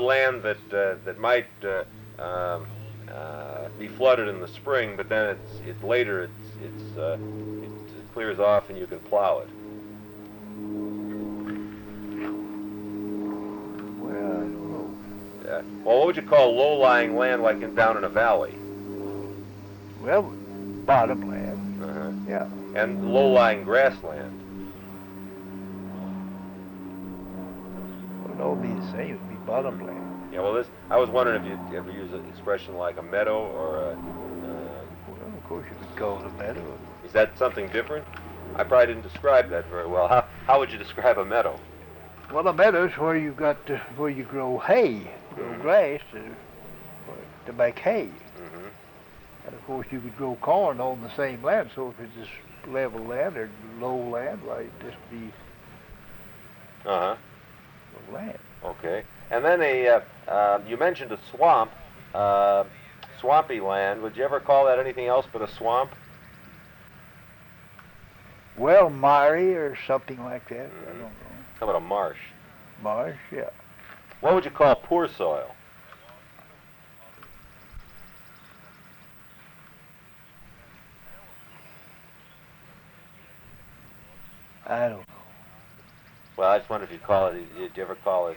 land that might be flooded in the spring, but then it clears off and you can plow it. Well, I don't know. Well, what would you call low-lying land, like down in a valley? Well, bottomland. Uh-huh. Yeah. And low-lying grassland. Well, it all be the same. It'd be bottomland. Yeah. Well, I was wondering if you'd ever use an expression like a meadow or a. Well, of course you could call it a meadow. Is that something different? I probably didn't describe that very well. How would you describe a meadow? Well, a meadow's where you where you grow hay, grow grass to make hay. Mm-hmm. And of course you could grow corn on the same land. So if it's just level land or low land, why it'd just be Uh-huh. low land. Okay. And then you mentioned a swamp, swampy land. Would you ever call that anything else but a swamp? Well, miry or something like that. I don't know. How about a marsh? Marsh, yeah. What would you call poor soil? I don't know. Well, I just wonder if you call it. Did you ever call it,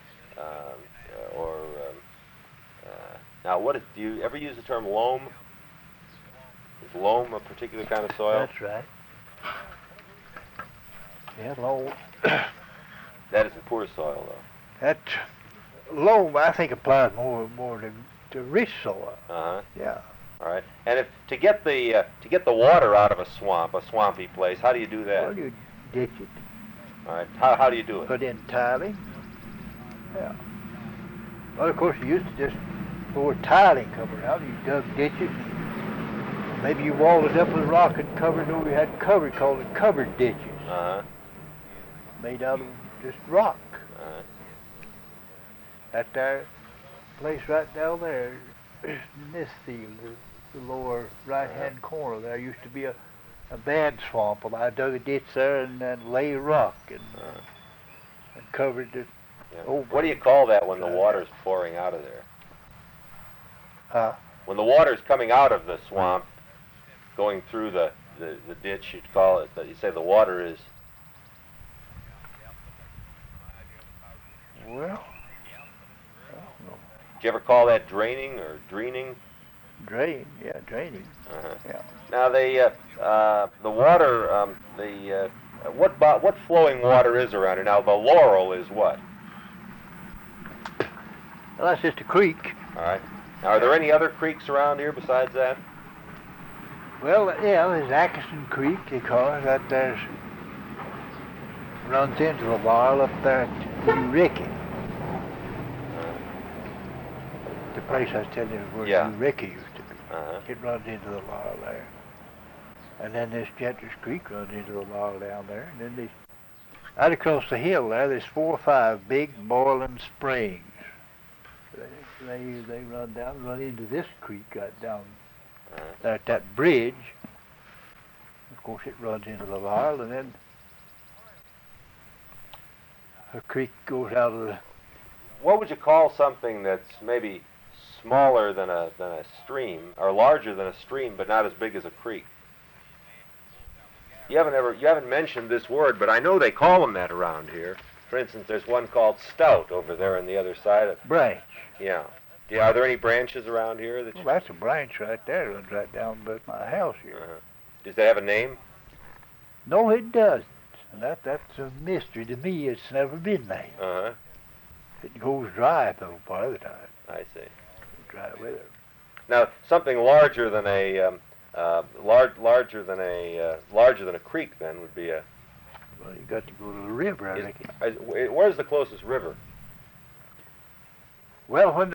now do you ever use the term loam? Is loam a particular kind of soil? That's right. Yeah, loam. That isn't poor soil, though. That loam, I think, applies more to rich soil. Uh-huh. Yeah. All right. And to get the water out of a swampy place, how do you do that? Well, you ditch it. All right. How do you do it? Put in tiling. Yeah. Well, of course, you used to just pour tiling cover out. You dug ditches. Maybe you walled it up with rock and covered over. You had called it covered ditches. Uh-huh. Made out of just rock. Uh-huh. That there place right down there, in this field, the lower right-hand corner, there used to be a bad swamp, and I dug a ditch there and then lay rock and covered it over. What do you call that when the water's pouring out of there? When the water's coming out of the swamp, going through the ditch, you'd call it, you say the water is... Well, I don't know. Did you ever call that draining or draining? Draining. Uh-huh. Yeah. Now the water, what flowing water is around here? Now the Laurel is what? Well, that's just a creek. All right. Now are there any other creeks around here besides that? Well, yeah, there's Atkinson Creek, because that there's runs into the Laurel up there at New Ricky. The place I was telling you where New Ricky used to be. Uh-huh. It runs into the Laurel there. And then this Gentry's Creek runs into the Laurel down there. And then right across the hill there, there's 4 or 5 big boiling springs. They run into this creek right down there at that bridge. Of course, it runs into the Laurel, and then a creek goes out of the... What would you call something that's maybe smaller than a stream, or larger than a stream, but not as big as a creek? You haven't mentioned this word, but I know they call them that around here. For instance, there's one called Stout over there on the other side of... Branch. Yeah. Are there any branches around here? Well, that's a branch right there. It runs right down by my house here. Uh-huh. Does that have a name? No, it doesn't. And that's a mystery to me. It's never been named. Uh-huh. It goes dry a little part of the time. I see. Dry weather. Now, something larger than a larger than a creek then would be a... Well, you got to go to the river, I reckon. Where's the closest river? Well, when